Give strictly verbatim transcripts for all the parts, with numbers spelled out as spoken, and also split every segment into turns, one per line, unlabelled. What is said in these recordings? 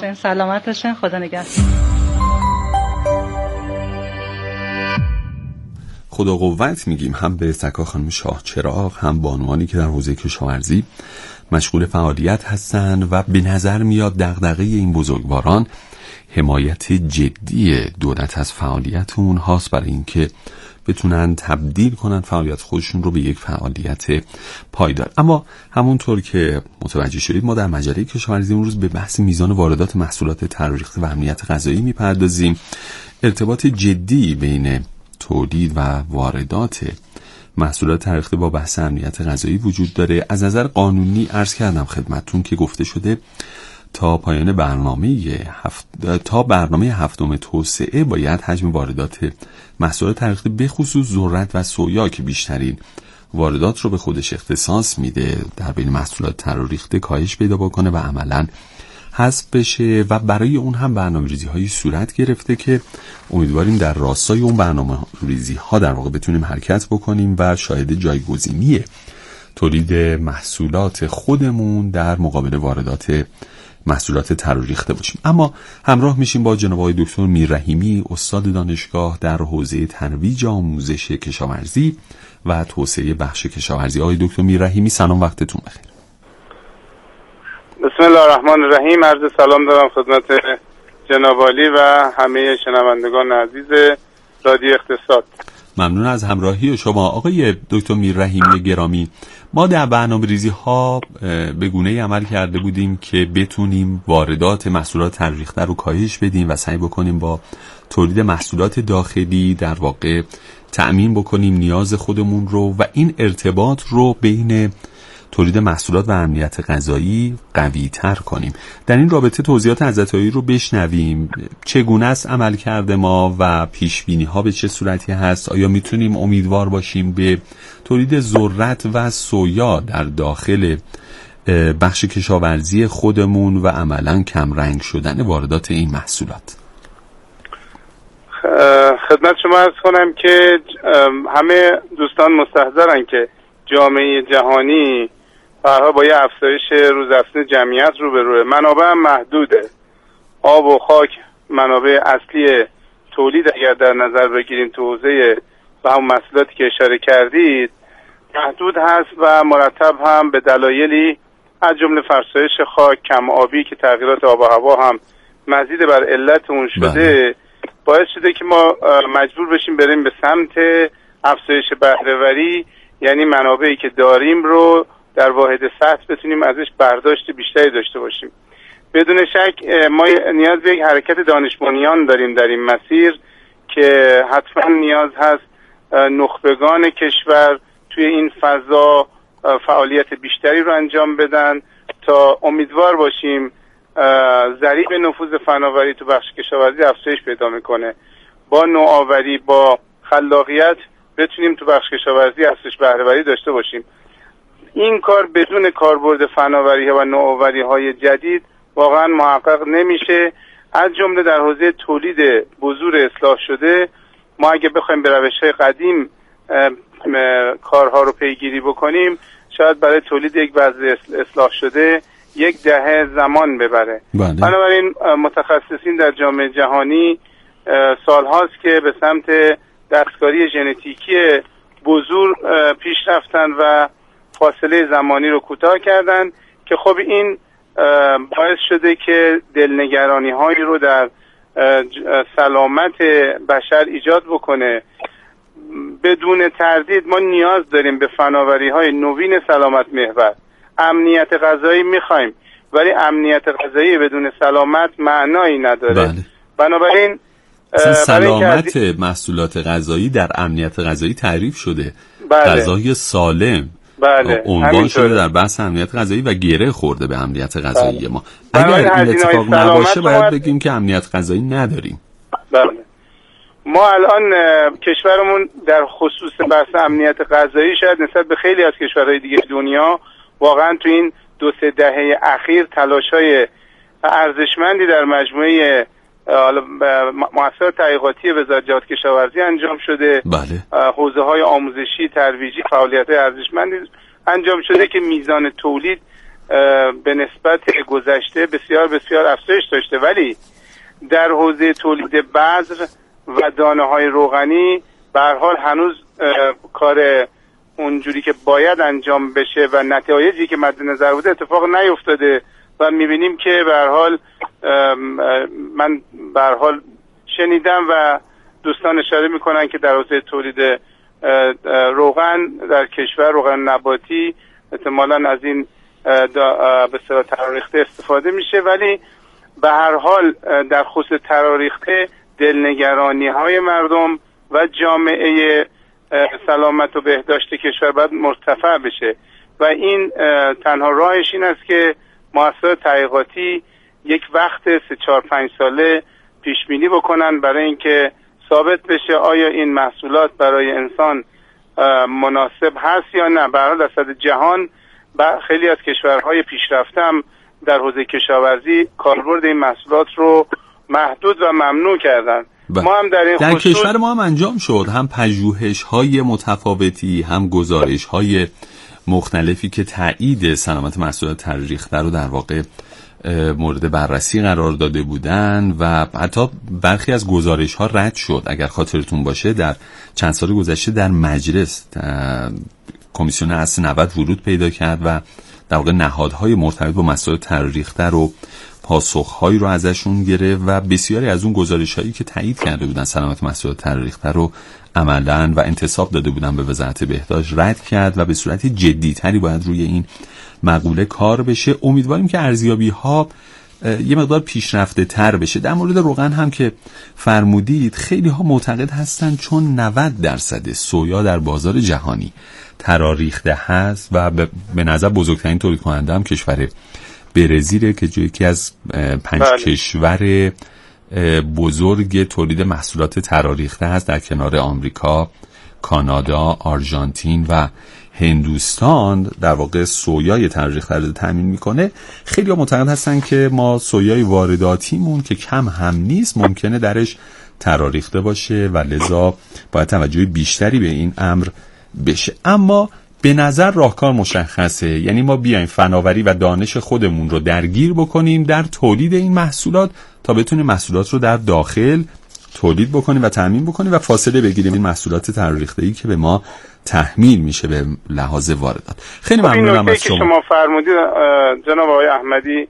باشین، سلامت باشین، خدا نگهدار.
خدا قوت میگیم هم به سکا خانم شاه چراغ، هم بانوانی که در حوزه کشاورزی مشغول فعالیت هستند و به نظر میاد دغدغه این بزرگواران حمایت جدی دولت از فعالیت اونهاست برای اینکه بتونن تبدیل کنن فعالیت خودشون رو به یک فعالیت پایدار. اما همونطور که متوجه شدید ما در مجله کشاورزی امروز به بحث میزان واردات محصولات ترریخته و امنیت غذایی میپردازیم. ارتباط جدی بین تولید و واردات محصولات ترریخته با بحث امنیت غذایی وجود داره. از نظر قانونی عرض کردم خدمتتون که گفته شده تا پایان برنامه هفت... تا برنامه هفتم توسعه باید حجم واردات محصولات ترریخته به خصوص ذرت و سویا که بیشترین واردات رو به خودش اختصاص میده در بین محصولات ترریخته کاهش پیدا بکنه و عملاً حذف بشه و برای اون هم برنامه‌ریزی هایی صورت گرفته که امیدواریم در راستای اون برنامه‌ریزی ها در واقع بتونیم حرکت بکنیم و شاهد جایگزینی تولید محصولات خودمون در مقابل واردات محصولات ترریخته باشیم. اما همراه میشیم با جناب آقای دکتر میررحیمی، استاد دانشگاه در حوزه ترویج آموزش کشاورزی و توسعه بخش کشاورزی. آقای دکتر میررحیمی سلام، وقتتون بخیر.
بسم الله الرحمن الرحیم. عرض سلام دارم خدمت جناب عالی و همه شنوندگان عزیز رادیو اقتصاد.
ممنون از همراهی شما آقای دکتر میررحیمی گرامی. ما در برنامه‌ریزی ها به گونه‌ای عمل کرده بودیم که بتونیم واردات محصولات ترریخته رو کاهش بدیم و سعی بکنیم با تولید محصولات داخلی در واقع تأمین بکنیم نیاز خودمون رو و این ارتباط رو بین تولید محصولات و امنیت غذایی قوی تر کنیم. در این رابطه توضیحات عزتایی رو بشنویم. چگونه است عمل کرده ما و پیش بینی ها به چه صورتی هست؟ آیا میتونیم امیدوار باشیم به تولید ذرت و سویا در داخل بخش کشاورزی خودمون و عملاً کم رنگ شدن واردات این محصولات؟
خدمت شما عرض کنم که همه دوستان مستحضرن که جامعه جهانی برها با یه افزایش روزافزون جمعیت روبروه. منابع هم محدوده. آب و خاک منابع اصلی تولید اگر در نظر بگیریم تو حوزه و هم محصولاتی که اشاره کردید محدود هست و مرتب هم به دلایلی از جمله فرسایش خاک، کم آبی که تغییرات آب و هوا هم مزید بر علت اون شده باعث شده که ما مجبور بشیم بریم به سمت افزایش بهره‌وری، یعنی منابعی که داریم رو در واحد سطح بتونیم ازش برداشت بیشتری داشته باشیم. بدون شک ما نیاز به یک حرکت دانش بنیان داریم در این مسیر که حتما نیاز هست نخبگان کشور توی این فضا فعالیت بیشتری رو انجام بدن تا امیدوار باشیم ضریب نفوذ فناوری تو بخش کشاورزی افزایش پیدا میکنه. با نوآوری، با خلاقیت بتونیم تو بخش کشاورزی افزایش بهره‌وری داشته باشیم. این کار بدون کاربرد فناوری و نوآوری های جدید واقعا محقق نمیشه. از جمله در حوزه تولید بذور اصلاح شده ما اگه بخوایم به روش‌های قدیم کارها رو پیگیری بکنیم شاید برای تولید یک بذر اصلاح شده یک دهه زمان ببره. بنابراین متخصصین در جامعه جهانی سالهاست که به سمت دستکاری ژنتیکی بذور پیش رفتن و فاصله زمانی رو کوتاه کردن که خب این باعث شده که دلنگرانی هایی رو در سلامت بشر ایجاد بکنه. بدون تردید ما نیاز داریم به فناوری های نوین سلامت محور. امنیت غذایی میخوایم ولی امنیت غذایی بدون سلامت معنایی نداره.
بله.
بنابراین
سلامت محصولات غذایی در امنیت غذایی تعریف شده.
بله.
غذای سالم
بله.
عنوان شده در بحث امنیت غذایی و گره خورده به امنیت غذایی. بله. ما اگر این اتفاق نباشه باید بگیم که امنیت غذایی نداریم.
بله. ما الان کشورمون در خصوص بحث امنیت غذایی شاید نسبت به خیلی از کشورهای دیگه دنیا واقعا تو این دو سه دهه اخیر تلاش‌های ارزشمندی در مجموعه مؤسسات تحقیقاتی وزارت جهاد کشاورزی انجام شده.
بله.
حوزه‌های آموزشی، ترویجی، فعالیت‌های ارزشمندی انجام شده که میزان تولید به نسبت گذشته بسیار بسیار افزایش داشته، ولی در حوزه تولید بذر و دانه های روغنی به هر حال هنوز کار اونجوری که باید انجام بشه و نتایجی که مد نظر بوده اتفاق نیفتاده و میبینیم که به هر حال من به هر حال شنیدم و دوستان اشاره میکنن که در حوزه تولید روغن در کشور، روغن نباتی، احتمالاً از این به صورت تراریخته استفاده میشه، ولی به هر حال در خصوص تراریخته دلنگرانی های مردم و جامعه سلامت و بهداشت کشور باید مرتفع بشه و این تنها راهش این است که مؤسسات تحقیقاتی یک وقت سه چهار پنج ساله پیش بینی بکنن برای اینکه ثابت بشه آیا این محصولات برای انسان مناسب هست یا نه. به هر حال در سطح جهان خیلی از کشورهای پیشرفته هم در حوزه کشاورزی کاربرد این محصولات رو محدود و ممنوع کردن.
با.
ما هم در این
در
خصوص
کشور ما هم انجام شد، هم پژوهش‌های متفاوتی، هم گزارش‌های مختلفی که تایید سلامت محصولات تراریخته رو در واقع مورد بررسی قرار داده بودن و حتی برخی از گزارش‌ها رد شد. اگر خاطرتون باشه در چند سال گذشته در مجلس کمیسیون اصل نود ورود پیدا کرد و در واقع نهادهای مرتبط با مسائل تراریخته رو پاسخهایی رو ازشون گرفت و بسیاری از اون گزارش‌هایی که تایید کرده بودن سلامت محصولات تراریخته رو عملاً و انتساب داده بودن به وزارت بهداشت رد کرد و به صورت جدی‌تری باید روی این مقوله کار بشه. امیدواریم که ارزیابی‌ها یه مقدار پیشرفته تر بشه. در مورد روغن هم که فرمودید، خیلی ها معتقد هستن چون نود درصد سویا در بازار جهانی تراریخته هست و به نظر بزرگترین تولید کننده هم کشور برزیل که یکی از پنج بله. کشور بزرگ تولید محصولات تراریخته هست در کنار آمریکا، کانادا، آرژانتین و هندوستان در واقع سویای تراریخته رو تامین میکنه. خیلی ها معتقد هستن که ما سویای وارداتیمون که کم هم نیست ممکنه درش تراریخته باشه و لذا باید توجه بیشتری به این امر بشه. اما به نظر راهکار مشخصه، یعنی ما بیایم فناوری و دانش خودمون رو درگیر بکنیم در تولید این محصولات تا بتونیم محصولات رو در داخل تولید بکنیم و تامین بکنیم و فاصله بگیریم این محصولات تراریخته‌ای که به ما تحمیل میشه به لحاظ واردات. خیلی ممنونم از شما.
که شما فرمودید جناب آقای احمدی،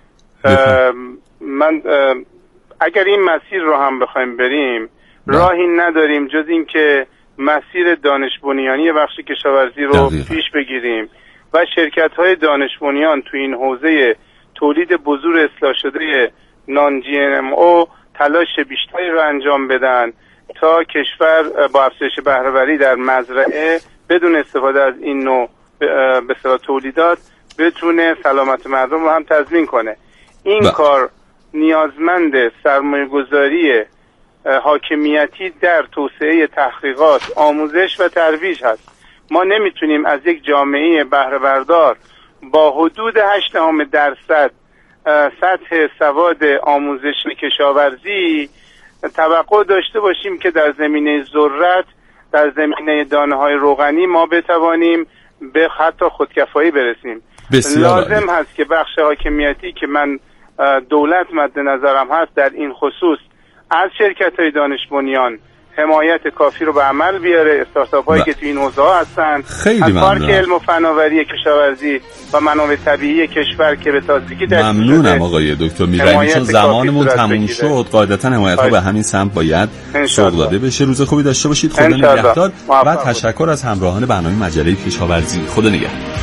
من اگر این مسیر رو هم بخوایم بریم ده. راهی نداریم جز این که مسیر دانش بنیانی بخش کشاورزی رو دقیقا. پیش بگیریم و شرکت‌های دانش بنیان تو این حوزه تولید بذور اصلاح شده نان جی ام او تلاش بیشتری رو انجام بدن تا کشور با افزایش بهره‌وری در مزرعه بدون استفاده از این نوع به اصطلاح تولیدات بتونه سلامت مردم رو هم تضمین کنه. این با. کار نیازمند سرمایه‌گذاری حاکمیتی در توسعه تحقیقات، آموزش و ترویج هست. ما نمیتونیم از یک جامعه بهره بردار با حدود هشت دهم درصد سطح سواد آموزش کشاورزی توقع داشته باشیم که در زمینه ذرت، در زمینه دانه‌های روغنی ما بتوانیم به حتی خودکفایی برسیم. لازم هست که بخش حاکمیتی که من دولت مد نظرم هست در این خصوص از شرکت‌های دانش بنیان حمایت کافی رو به عمل بیاره. استارتاپ هایی که تو این حوزه ها هستن، از پارک علم و فناوری کشاورزی و منابع طبیعی کشور که به تازگی در
ممنونم آقای دکتر میرعی، چون زمانمون تموم شد قاعدتا حمایت ها به همین سمت باید سوق داده بشه. روز خوبی داشته باشید. خدا نگهدار و تشکر از همراهان برنامه مجله کشاورزی. خدا نگهدار.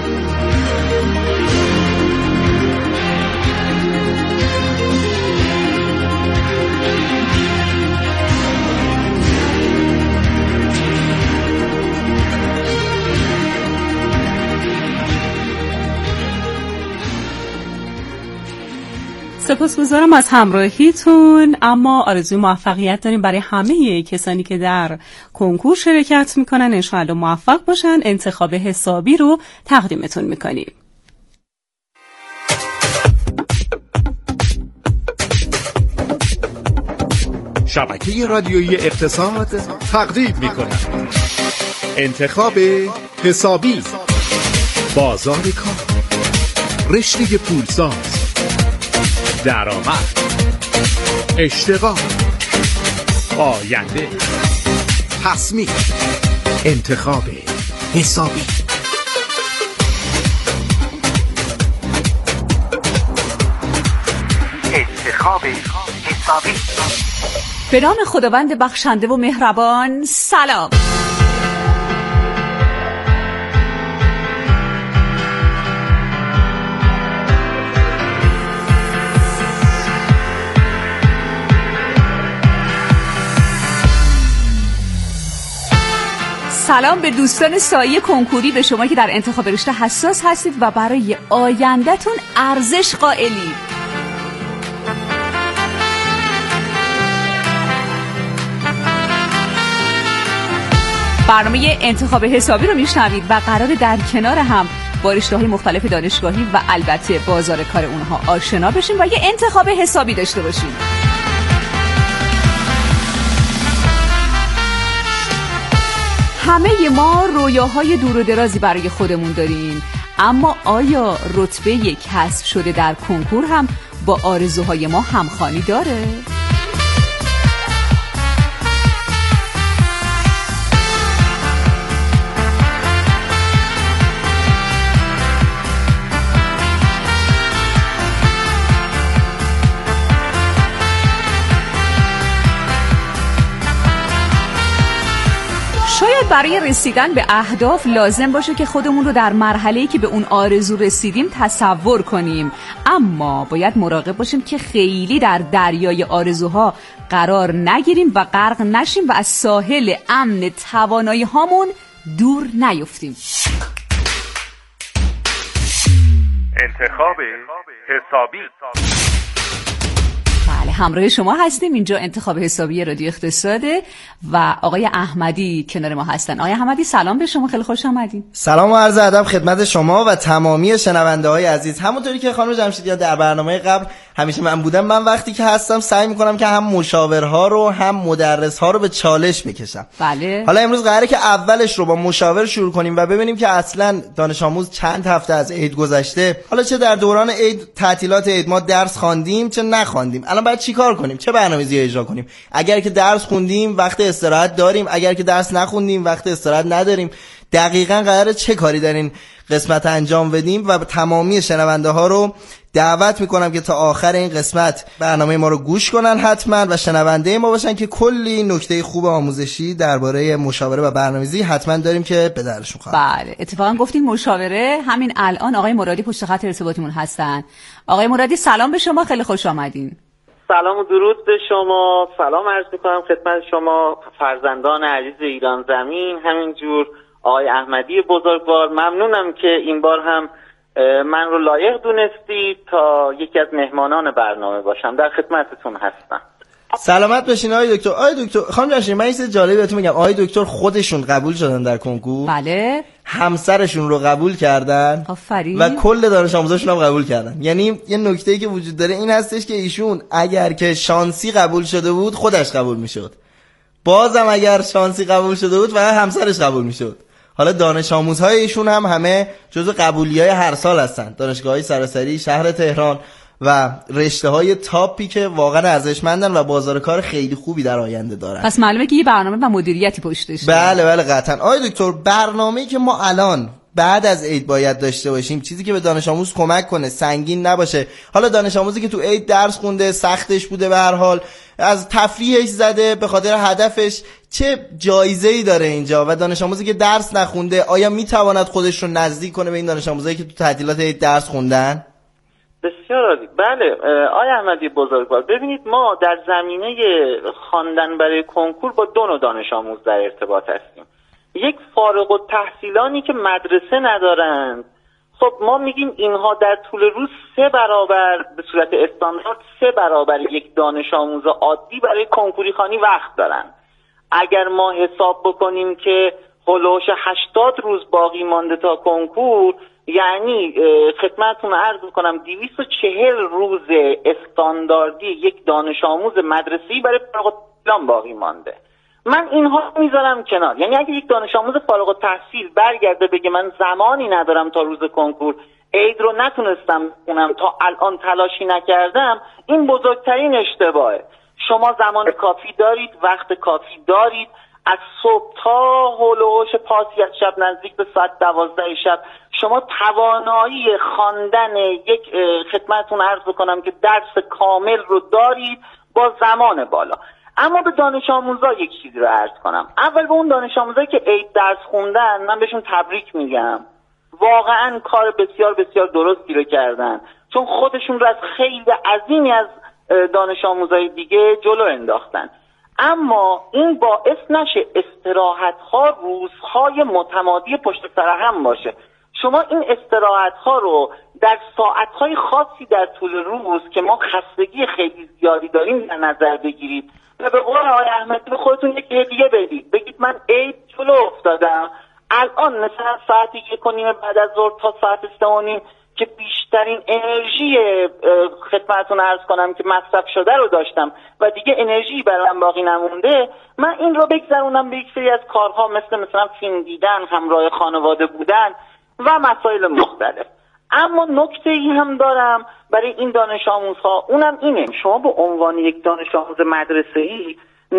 سپاسگزارم از همراهیتون. اما آرزوی موفقیت داریم برای همه کسانی که در کنکور شرکت میکنن. انشاءالله موفق باشن. انتخاب حسابی رو تقدیمتون میکنیم.
شبکه رادیویی اقتصاد تقدیم میکنه انتخاب حسابی. بازار کار، رشته پولساز، درآمد، اشتغال، آینده، تصمیم، انتخاب حسابی.
انتخاب حسابی.
به نام خداوند بخشنده و مهربان. سلام. سلام به دوستان سایه کنکوری، به شما که در انتخاب رشته حساس هستید و برای آینده‌تون ارزش قائلید. برنامه انتخاب حسابی رو میشنوید و قرار در کنار هم با رشته‌های مختلف دانشگاهی و البته بازار کار اونها آشنا بشیم و یه انتخاب حسابی داشته باشیم. همه ما رویاهای دور و درازی برای خودمون داریم، اما آیا رتبه کسب شده در کنکور هم با آرزوهای ما همخوانی داره؟ شاید برای رسیدن به اهداف لازم باشه که خودمون رو در مرحله‌ای که به اون آرزو رسیدیم تصور کنیم، اما باید مراقب باشیم که خیلی در دریای آرزوها قرار نگیریم و غرق نشیم و از ساحل امن توانایی هامون دور نیفتیم.
انتخاب حسابی.
بله، همراه شما هستیم. اینجا انتخاب حسابی رادیو اقتصاده و آقای احمدی کنار ما هستن. آقای احمدی سلام به شما، خیلی خوش آمدین.
سلام و عرض ادب خدمت شما و تمامی شنونده های عزیز. همونطوری که خانم جمشیدی در برنامه قبل همیشه من بودم، من وقتی که هستم سعی میکنم که هم مشاورها رو هم مدرسها رو به چالش میکشم.
بله.
حالا امروز قراره که اولش رو با مشاور شروع کنیم و ببینیم که اصلا دانش آموز چند هفته از عید گذشته، حالا چه در دوران عید، تعطیلات عید ما درس خواندیم چه نخواندیم، الان باید چیکار کنیم، چه برنامه‌ریزی اجرا کنیم. اگر که درس خوندیم وقت استراحت داریم، اگر که درس نخوندیم وقت استراحت نداریم. دقیقاً قراره چه کاری در این قسمت انجام بدیم و تمامی شنونده ها رو دعوت میکنم که تا آخر این قسمت برنامه ما رو گوش کنن حتما و شنونده ما باشن که کلی نکته خوب آموزشی درباره مشاوره و برنامه‌ریزی حتما داریم که به درشون خواهد.
بله، اتفاقا گفتین مشاوره، همین الان آقای مرادی پشت خط ارتباطیمون هستن. آقای مرادی سلام به شما، خیلی خوش آمدین.
سلام و درود به شما. سلام عرض میکنم خدمت شما فرزندان عزیز ایران زمین، همینجور آقای احمدی بزرگوار. ممنونم که این بار هم من رو لایق دونستید تا یکی از مهمانان برنامه باشم. در خدمتتون هستم.
سلامت باشین آقای دکتر. آقای دکتر خانم جمشیدی، من یه چیز جالب بهتون میگم. آقای دکتر خودشون قبول شدن در کنکور.
بله.
همسرشون رو قبول کردن.
آفرین.
و کل دانش آموزاشون هم قبول کردن. یعنی یه نکته‌ای که وجود داره این هستش که ایشون اگر که شانسی قبول شده بود خودش قبول میشد، بازم اگر شانسی قبول شده بود فقط همسرش قبول میشد. حالا دانش آموزهای ایشون هم همه جزو قبولیای هر سال هستن، دانشگاه‌های سراسری شهر تهران و رشته‌های تاپی که واقعا ارزشمندن و بازار کار خیلی خوبی در آینده دارن.
پس معلومه که یه برنامه و مدیریتی پشتشه.
بله بله قطعا. آقای دکتر، برنامه‌ای که ما الان بعد از عید باید داشته باشیم، چیزی که به دانش آموز کمک کنه، سنگین نباشه. حالا دانش آموزی که تو عید درس خونده، سختش بوده، به هر حال از تفریحش زده به خاطر هدفش، چه جایزه‌ای داره اینجا؟ و دانش آموزی که درس نخونده آیا میتواند خودش رو نزدیک کنه به این دانش آموزایی که تو تعطیلات عید درس خوندن؟
بسیار عالی. بله آقای احمدی بزرگوار، ببینید ما در زمینه خواندن برای کنکور با دو نوع دانش آموز در ارتباط هستیم. یک فارغ التحصیلانی که مدرسه ندارند. خب ما میگیم اینها در طول روز سه برابر به صورت استاندارد سه برابر یک دانش آموز عادی برای کنکوری خوانی وقت دارن. اگر ما حساب بکنیم که هولوش هشتاد روز باقی مانده تا کنکور، یعنی خدمتتون عرض میکنم دویست و چهل روز استانداردی یک دانش آموز مدرسه‌ای برای فارغ التحصیلان باقی مانده. من اینها میذارم کنار. یعنی اگه یک دانش آموز فارغ التحصیل برگرده بگه من زمانی ندارم تا روز کنکور، عید رو نتونستم بخونم، تا الان تلاشی نکردم، این بزرگترین اشتباهه. شما زمان کافی دارید، وقت کافی دارید، از صبح تا هول و هوش پاسی از شب نزدیک به ساعت دوازده شب شما توانایی خواندن یک خدمتتون عرض بکنم که درس کامل رو دارید با زمان بالا. اما به دانش آموزا یک چیزی رو عرض کنم. اول به اون دانش آموزایی که عید درس خوندن من بهشون تبریک میگم، واقعا کار بسیار بسیار درستی رو کردن، چون خودشون رو از خیلی عظیمی از دانش آموزای دیگه جلو انداختن. اما این باعث نشه استراحت ها روزهای متمادی پشت سر هم باشه. شما این استراحت ها رو در ساعت های خاصی در طول روز که ما خستگی خیلی زیادی داریم در نظر بگیرید و به قول آقای احمدی به خودتون یک هدیه بدید. بگید من عید جلو افتادم، الان مثلا ساعت یک و نیم بعد از ظهر تا ساعت سه و نیم که بیشترین انرژی خدمتتون عرض کنم که مصرف شده رو داشتم و دیگه انرژی برایم باقی نمونده، من این رو بگذرونم به یک سری از کارها مثل مثلا فیلم دیدن، همراه خانواده بودن و مسائل مختلف. اما نکته ای هم دارم برای این دانش آموزها، اونم اینه: شما به عنوان یک دانش آموز مدرسه‌ای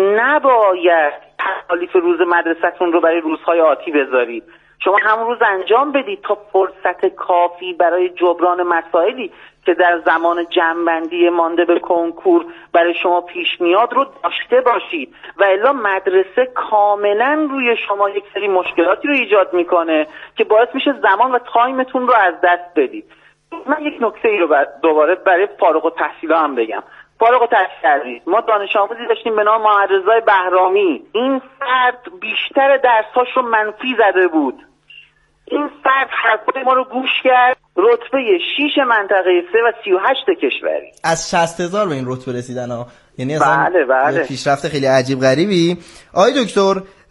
نباید تکالیف روز مدرسه‌تون رو برای روزهای آتی بذارید. شما همون روز انجام بدید تا فرصت کافی برای جبران مسائلی که در زمان جمع‌بندی مانده به کنکور برای شما پیش میاد رو داشته باشید، و الا مدرسه کاملا روی شما یک سری مشکلاتی رو ایجاد میکنه که باعث میشه زمان و تایمتون رو از دست بدید. من یک نکته ای رو دوباره برای فارغ التحصیلا هم بگم. فارغ التحصیل ما دانش آموزی داشتیم به نام محمد رضا بهرامی. این فرد بیشتر درساش رو منفی زده بود. این فرد حرفای ما رو گوش کرد، رتبه شش منطقه سه و سی و هشت کشوری.
از شصت هزار به این رتبه رسیدن ها. یعنی اصلا
بله بله.
پیشرفت خیلی عجیب غریبی. آقای دکتر،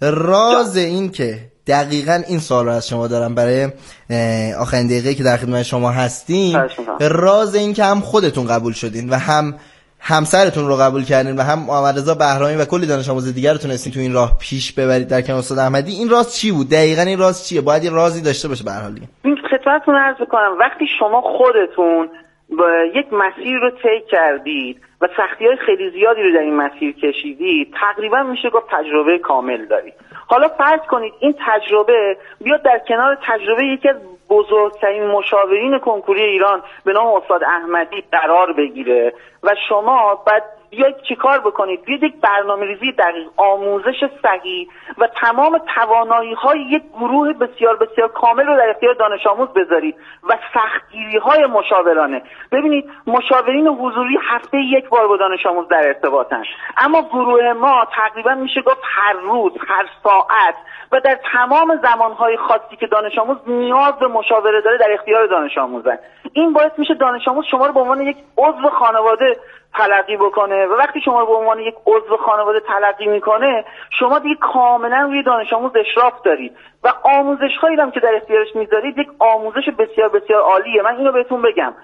راز این که دقیقاً این سوال رو از شما دارم برای آخرین دقیقه که در خدمت شما هستیم، راز این که هم خودتون قبول شدین و هم همسرتون رو قبول کردین و هم محمد رضا بهرامی و کلی دانش آموز دیگر رو تونستین تو این راه پیش ببرید در کنار استاد احمدی، این راز چی بود؟ دقیقاً این راز چیه؟ باید یه رازی داشته باشه به هر حال.
این خدمتتون عرض کنم، وقتی شما خودتون با یک مسیر رو طی کردید و سختی‌های خیلی زیادی رو در این مسیر کشیدید، تقریبا میشه گفت تجربه کامل دارید. حالا فرض کنید این تجربه بیاد در کنار تجربه یکی از بزرگترین مشاورین کنکوری ایران به نام استاد احمدی قرار بگیره و شما بعد بیاید چیکار بکنید؟ بیاید یک برنامه‌ریزی دقیق، آموزش صحیح و تمام توانایی‌های یک گروه بسیار بسیار کامل رو در اختیار دانش آموز بذارید و سختگیری‌های مشاورانه. ببینید مشاورین حضوری هفته یک بار با دانش آموز در ارتباطن، اما گروه ما تقریبا میشه گفت هر روز، هر ساعت و در تمام زمانهای خاصی که دانش آموز نیاز به مشاوره داره در اختیار دانش آموزن. این باعث میشه دانش آموز شما رو به عنوان یک عضو خانواده تلقی بکنه و وقتی شما رو به عنوان یک عضو خانواده تلقی میکنه، شما دیگه کاملا روی دانش آموز اشراف دارید و آموزش هایی هم که در اختیارش میذارید یک آموزش بسیار بسیار عالیه. من اینو بهتون بگم،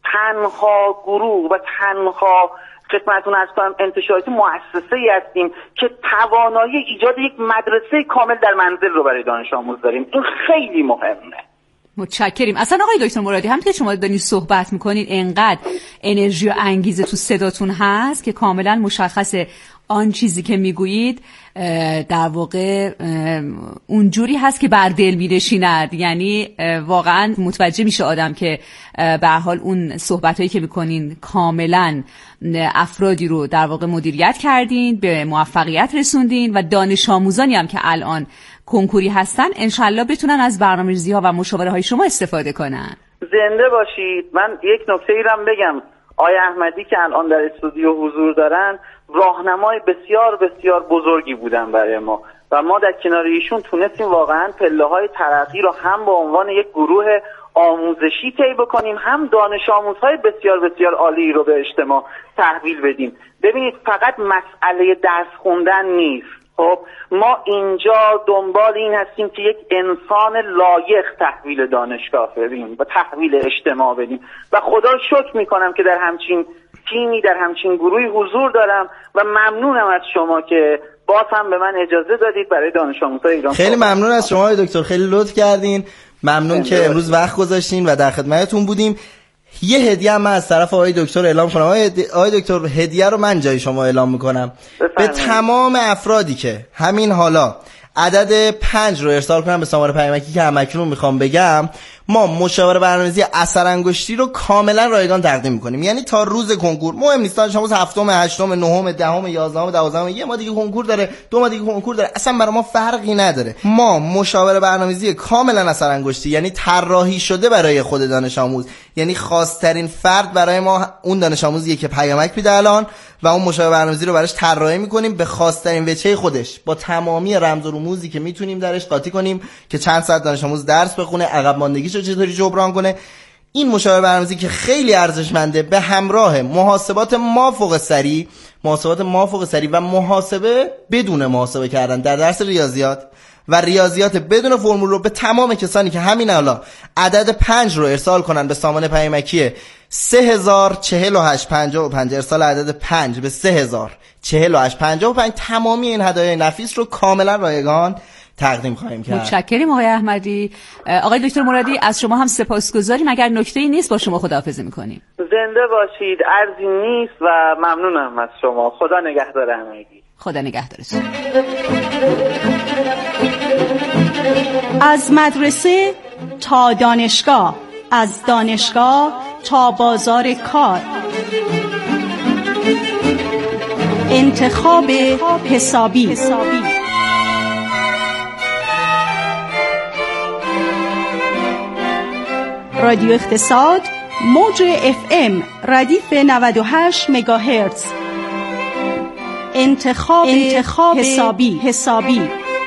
تنها گروه و تنها خدمتتون از کنم انتشاراتی مؤسسه‌ای هستیم که توانایی ایجاد یک مدرسه کامل در منزل رو برای دانش آموز داریم. این خیلی مهمه.
متشکریم. اصلا آقای دکتر مرادی، همونطور که شما دارین صحبت میکنین انقدر انرژی و انگیزه تو صداتون هست که کاملا مشخصه آن چیزی که میگویید در واقع اونجوری هست که بر دل می‌نشیند. یعنی واقعا متوجه میشه آدم که به هر حال اون صحبتایی که میکنین کاملا افرادی رو در واقع مدیریت کردین، به موفقیت رسوندین و دانش آموزانی هم که الان کنکوری هستن انشالله بتونن از برنامه‌ریزی‌ها و مشاوره‌های شما استفاده کنن.
زنده باشید. من یک نکته ای رو بگم، آقای احمدی که الان در استودیو حضور دارن راهنمای بسیار بسیار بزرگی بودن برای ما و ما در کنار ایشون تونستیم واقعا پله‌های ترقی رو هم به عنوان یک گروه آموزشی طی بکنیم، هم دانش آموزهای بسیار بسیار عالی رو به اجتماع تحویل بدیم. ببینید فقط مسئله درس خوندن نیست. خب ما اینجا دنبال این هستیم که یک انسان لایق تحویل دانشگاه بدیم و تحویل اجتماع بدیم و خدا رو شکر میکنم که در همچین تیمی، در همچین گروهی حضور دارم و ممنونم از شما که باز هم به من اجازه دادید برای دانش آموزای ایران.
خیلی ممنون از شما دکتر، خیلی لطف کردین. ممنون که امروز وقت گذاشتین و در خدمتتون بودیم. یه هدیه هم من از طرف آقای دکتر اعلام کنم. آقای دکتر هدیه رو من جای شما اعلام میکنم به تمام افرادی که همین حالا عدد پنج رو ارسال کنم به سامانه پیامکی که همکنون میخوام بگم، ما مشاور برنامه‌ریزی اثر انگشتی رو کاملا رایگان تقدیم میکنیم. یعنی تا روز کنکور مهم نیست دانش آموز هفتم، هشتم، نهم، دهم، یازدهم، دوازدهم، یه ما دیگه کنکور داره، دو ما دیگه کنکور داره، اصلا برای ما فرقی نداره. ما مشاور برنامه‌ریزی کاملا اثر انگشتی، یعنی طراحی شده برای خود دانش آموز، یعنی خاص‌ترین فرد برای ما اون دانش آموزیه که پیامک میده الان و اون مشاور برنامه‌ریزی رو براش طراحی میکنیم به خاص‌ترین وجهه خودش، با تمامی رمز و رموزی که میتونیم درش قاطی کنیم که چند ساعت دانش آموز درس بخونه، عقب ماندگیشو چطوری جبران کنه. این مشاور برنامه‌ریزی که خیلی ارزشمنده به همراه محاسبات مافوق سری، محاسبات مافوق سری و محاسبه بدون محاسبه کردن در درس ریاضیات و ریاضیات بدون فرمول رو به تمام کسانی که همین حالا عدد پنج رو ارسال کنن به سامانه پیامکی سه هزار چهل و هشت پنجاه و پنج، ارسال عدد پنج به سه هزار چهل و هشت پنجاه و پنج، تمامی این هدایای نفیس رو کاملا رایگان تقدیم خواهیم کرد.
متشکریم آقای احمدی. آقای دکتر مرادی از شما هم سپاسگزاریم. اگر نکته‌ای نیست با شما خداحافظی می‌کنیم.
زنده باشید. ارزی نیست و ممنونم از شما. خدا نگهدار همگی.
خدا نگهدارتون.
از مدرسه تا دانشگاه، از دانشگاه تا بازار کار، انتخاب حسابی. رادیو اقتصاد، موج اف ام ردیف نود و هشت مگاهرتز. انتخاب, انتخاب حسابی. حسابی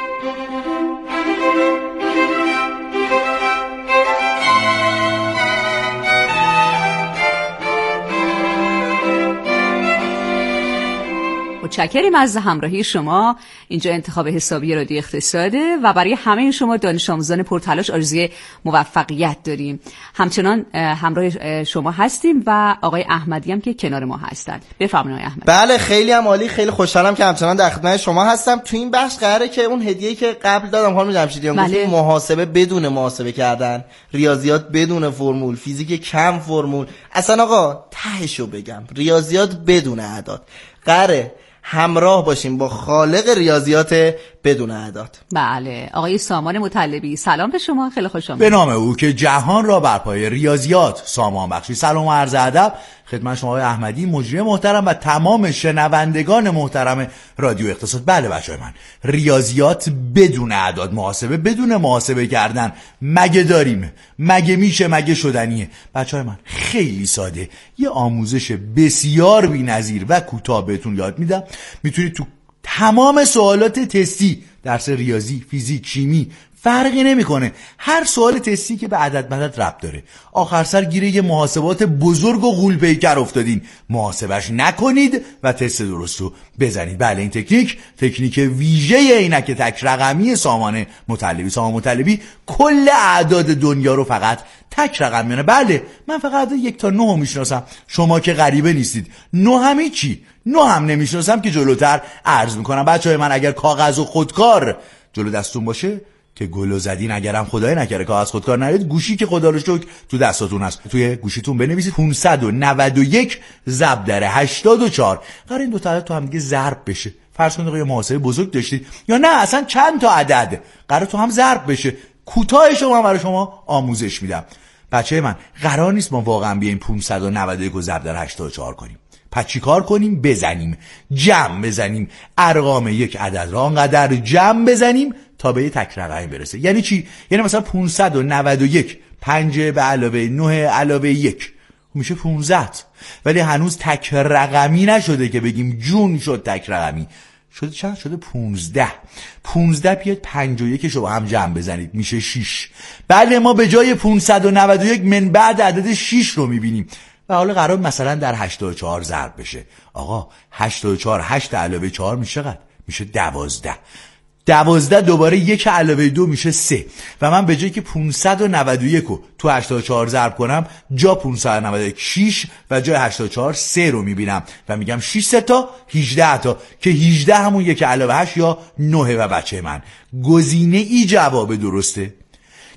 متشکریم از همراهی شما. اینجا انتخاب حسابی رادیو اقتصاده و برای همه شما دانش آموزان پرتلاش آرزوی موفقیت داریم. همچنان همراه شما هستیم و آقای احمدی هم که کنار ما هستند. بفرمایید آقای احمدی.
بله خیلی هم عالی، خیلی خوشحالم که همچنان در خدمت شما هستم. تو این بخش قراره که اون هدیه‌ای که قبل دادم خانم جمشیدیان
بله.
گفتیم محاسبه بدون محاسبه کردن، ریاضیات بدون فرمول، فیزیک کم فرمول، اصلا آقا تهشو بگم ریاضیات بدون اعداد، قراره همراه باشیم با خالق ریاضیات بدون اعداد.
بله آقای سامان مطلبی، سلام به شما، خیلی خوش آمدید.
به نام او که جهان را بر پای ریاضیات سامان بخشی. سلام و عرض ادب خدمت شما آقای احمدی، مجری محترم و تمام شنوندگان محترم رادیو اقتصاد. بله بچه‌های من، ریاضیات بدون اعداد، محاسبه بدون محاسبه کردن مگه داریم؟ مگه میشه؟ مگه شدنیه؟ بچه‌های من خیلی ساده، یه آموزش بسیار بی‌نظیر و کوتاه بهتون یاد میدم. میتونید تو تمام سوالات تستی، درس ریاضی، فیزیک، شیمی، فرقی نمیکنه، هر سوال تستی که به عدد مدد ربط داره، آخر سر گیره یه محاسبات بزرگ و غول پیکر افتادین، محاسبش نکنید و تست درستو بزنید. بله این تکنیک تکنیک ویژه عینک تک رقمی سامان مطلبی. سامان مطلبی کل اعداد دنیا رو فقط تک رقم میانه. بله من فقط یک تا نه میشناسم، شما که غریبه نیستید. نه هم چی؟ نه هم نمیشناسم که جلوتر عرض میکنم. بچهای من اگر کاغذ و خودکار جلو دستون باشه که گلو زدین، اگرم خدای نکره کاغذ خودکار نرید، گوشی که خدا رو شکر تو دستاتون هست، توی گوشیتون بنویسید پانصد و نود و یک ضرب در هشتاد و چهار. قرار این دو تا عدد تو هم دیگه ضرب بشه. فرض کنید یه محاسبه بزرگ داشتید یا نه اصلا چند تا عدد قرار تو هم ضرب بشه. کوتاه شما برای شما آموزش میدم. بچه من قرار نیست ما واقعا بیایم پانصد و نود و یک رو ضرب در هشتاد و چهار کنیم. پس چی کار کنیم؟ بزنیم، جمع بزنیم، ارقام یک عدد را انقدر جمع بزنیم تا به یه تک رقمی برسه. یعنی چی؟ یعنی مثلا پانصد و نود و یک پنج به علاوه نه علاوه یک میشه پانزده، ولی هنوز تک رقمی نشده که بگیم جون شد تک رقمی. شده چند؟ شده پونزده. پونزده بیاد پنج و یک شو با هم جمع بزنید میشه شیش. بله ما به جای پانصد و نود و یک من بعد عدد شیش رو میبینیم و حالا قرار مثلا در هشتاد و چهار ضرب بشه. آقا هشتاد و چهار هشت علاوه چهار میشه چقدر؟ میشه دوازده. دوازده دوباره یک علاوه دو میشه سه و من به جایی که پانصد و نود و یک رو تو هشتاد و چهار ضرب کنم جا پانصد و نود و یک شش و جای هشتاد و چهار سه رو میبینم و میگم شش سه تا هجده تا که هجده همون یک علاوه هشت یا نه. و بچه من گزینه ای جواب درسته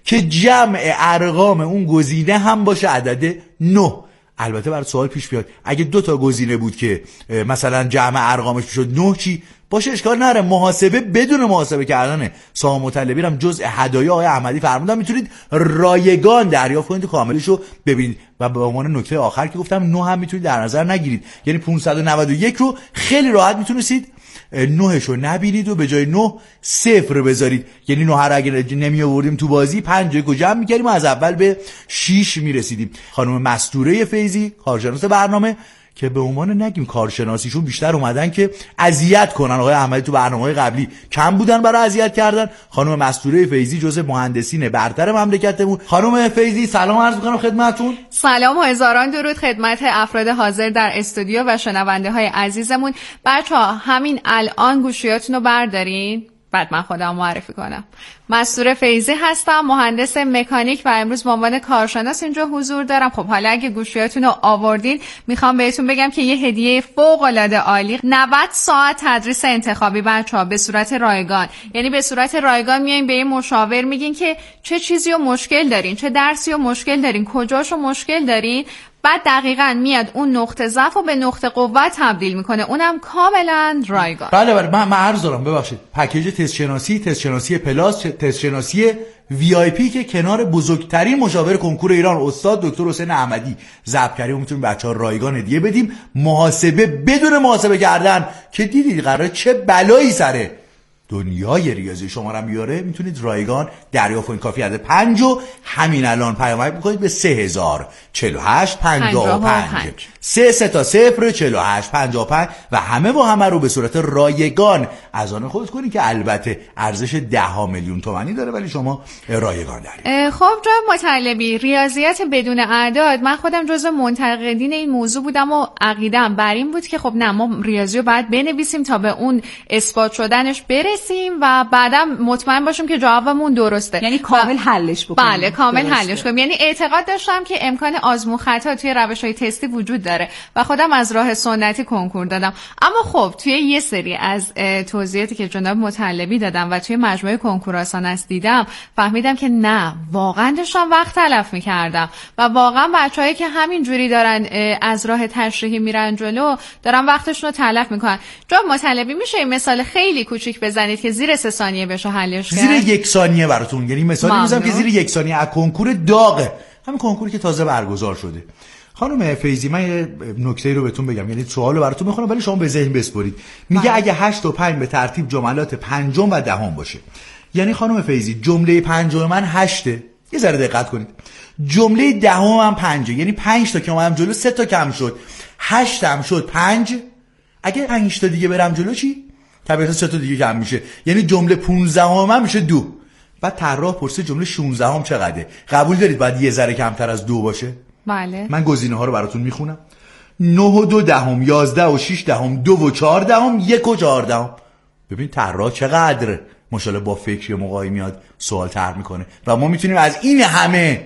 که جمع ارقام اون گزینه هم باشه عدد نه. البته برای سوال پیش بیاد اگه دو تا گزینه بود که مثلا جمع ارقامش میشد نه چی؟ باشه اشکال نره، محاسبه بدون محاسبه کردن سهام مطلبی هم جزء هدایا آقای احمدی فرمودن میتونید رایگان دریافت کنید و کاملش رو ببینید. و به عنوان نکته آخر که گفتم نه هم میتونید در نظر نگیرید، یعنی پانصد و نود و یک رو خیلی راحت میتونید نهش رو نبینید و به جای نه صفر بذارید، یعنی نه رو اگر نمی آوردیم تو بازی پنج رو جمع میکردیم و از اول به شش میرسیدیم. خانم مستوره فیضی کارشناس برنامه که به عنوان نگیم کارشناسیشون بیشتر اومدن که اذیت کنن، آقای احمدی تو برنامه‌های قبلی کم بودن برای اذیت کردن. خانم مستوره فیضی جزء مهندسین برتر مملکتمون. خانم فیضی سلام عرض می‌کنم خدمتتون.
سلام و هزاران درود خدمت افراد حاضر در استودیو و شنونده های عزیزمون. بچه‌ها همین الان گوشیاتون رو بردارین بعد من خودم معرفی کنم. مستوره فیضی هستم، مهندس مکانیک و امروز به عنوان کارشناس اینجا حضور دارم. خب حالا اگه گوشیاتون رو آوردین میخوام بهتون بگم که یه هدیه فوق العاده عالی، نود ساعت تدریس انتخابی بچه‌ها به صورت رایگان، یعنی به صورت رایگان میایم به یه مشاور میگین که چه چیزی رو مشکل دارین، چه درسی رو مشکل دارین، کجاشو مشکل دارین، بعد دقیقاً میاد اون نقطه ضعف رو به نقطه قوت تبدیل میکنه، اونم کاملا رایگان.
بله بله من عرض دارم ببخشید پکیج تست شناسی، تست شناسی پلاس، تست شناسی وی آی پی که کنار بزرگترین مشاور کنکور ایران استاد دکتر حسین احمدی ضبط کردیم میتونیم بچه‌ها رایگان هدیه بدیم. محاسبه بدون محاسبه کردن که دیدید قراره چه بلایی سره دنیای ریاضی شما رو بیاره، میتونید رایگان دریافت کنید. کافی عدد پنج و همین الان پیامک میکنید به سه هزار چهل و هشت پنجاه و پنج سه سه تا صفر چهل و هشت پنجاه و پنج و همه و همه رو به صورت رایگان از آن خود کنید که البته ارزش ده ها میلیون تومانی داره ولی شما رایگان دارید.
خب جناب مطلبی، ریاضیات بدون اعداد، من خودم جزو منتقدین این موضوع بودم و عقیده‌ام بر این بود که خب نه، ما ریاضی رو باید بنویسیم تا به اون اثبات شدنش برسیم و بعدم مطمئن باشیم که جوابمون درسته،
یعنی کامل حلش بکنیم.
بله کامل درسته. حلش کنیم. یعنی اعتقاد داشتم که امکان آزمون خطا توی روش‌های تستی وجود داره و خودم از راه سنتی کنکور دادم. اما خب توی یه سری از توضیحاتی که جناب مطلبی دادم و توی مجموعه کنکور آسانس دیدم فهمیدم که نه، واقعا داشتم وقت تلف می‌کردم و واقعا بچه‌هایی که همین جوری دارن از راه تشریحی میرن جلو دارن وقتشون رو تلف میکنن. جناب مطلبی میشه این مثال خیلی کوچیک بزنید که زیر سه ثانیه بشه حلش کرد؟
زیر یک ثانیه براتون، یعنی مثالی میزنم که زیر یک ثانیه از کنکور داغه، همین کنکوری که تازه برگزار شده. خانم فیضی من یه نکته رو بهتون بگم، یعنی سوالو براتون میخونم ولی شما به ذهن بسپرید. میگه بله. اگه هشت و پنج به ترتیب جملات پنجم و دهم باشه، یعنی خانم فیضی جمله پنجم من هشته، یه ذره دقت کنید، جمله دهم من پنجه، یعنی پنج تا که اومدم جلو سه تا کم شد، هشت هم شد پنج، اگه پنج تا دیگه برم جلو چی؟ طبیعتا سه تا دیگه کم میشه، یعنی جمله پانزده هم میشه دو. بعد طراح پرسه جمله شانزده هم چقدره؟ قبول دارید باید یه ذره کمتر از دو باشه؟
بله.
من گزینه ها رو براتون میخونم: نه و دو دهم، یازده و شش دهم، دو و چهار دهم، یک و چهار دهم. ببین طراح چقدر ماشاءالله با فکر موقعی میاد سوال طرح میکنه و ما میتونیم از این همه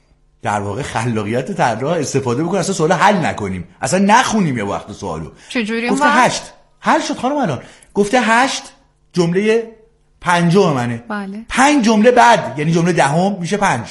در واقع خلاقیت طراح استفاده بکنیم، اصلا سوال حل نکنیم، اصلا نخونیم یه وقت سوالو.
چجوری؟
گفته هشت حل شد خانم الان، گفته هشت جمله پنجم منه.
بله.
پنج جمله بعد یعنی جمله دهم میشه پنج.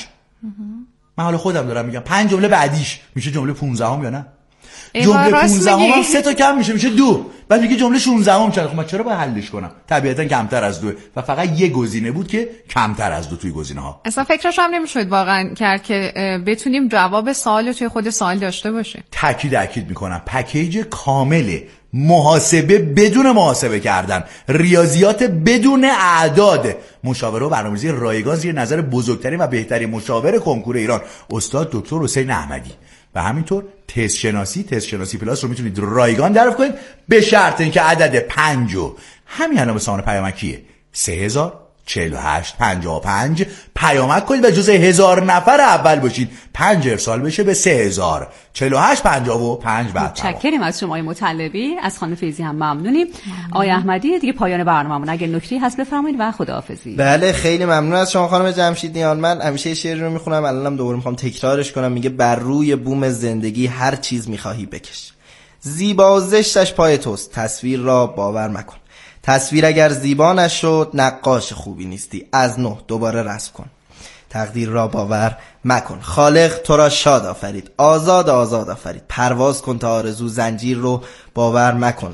من حالا خودم دارم میگم پنج جمله بعدیش میشه جمله پانزدهم یا نه؟ جمله پانزدهم هم سه تا کم میشه میشه دو. بعد میگه جمله شانزدهم چرا؟ خب من چرا باید حلش کنم؟ طبیعتا کمتر از دو و فقط یه گزینه بود که کمتر از دو توی گزینه ها.
اصلا فکرش هم نمیشد واقعا کرد که بتونیم جواب سوال توی خود سوال داشته باشه.
تاکید تاکید میکنم پکیج کامل محاسبه بدون محاسبه کردن، ریاضیات بدون اعداد، مشاوره و برنامه‌ریزی رایگان زیر نظر بزرگترین و بهترین مشاور کنکور ایران استاد دکتر حسین احمدی و همینطور تست شناسی، تست شناسی پلاس رو میتونید رایگان دریافت کنید به شرط اینکه عدد پنج و همین الان به سامان پیامکیه سه هزار چهل و هشت پنجاه و پنج پیامک کنید و جزء هزار نفر اول باشید، پنج ارسال بشه به سه هزار چهل و هشت پنجاه و پنج. بعد
متشکریم از شما مطلبی، از خانم فیضی هم ممنونیم. آقای احمدی دیگه پایان برنامه‌مون، اگه نکته‌ای هست بفرمایید و خداحافظی.
بله خیلی ممنون از شما خانم جمشیدیان. من همیشه شعر رو میخونم، الانم دوباره میخوام تکرارش کنم. میگه بر روی بوم زندگی هر چیز میخواهی بکش، زیبا و زشتش پای توست، تصویر را باور مکن، تصویر اگر زیبا نشد نقاش خوبی نیستی، از نه دوباره رسم کن، تقدیر را باور مکن. خالق تو را شاد آفرید، آزاد آزاد آفرید. پرواز کن تا آرزو، زنجیر رو باور مکن.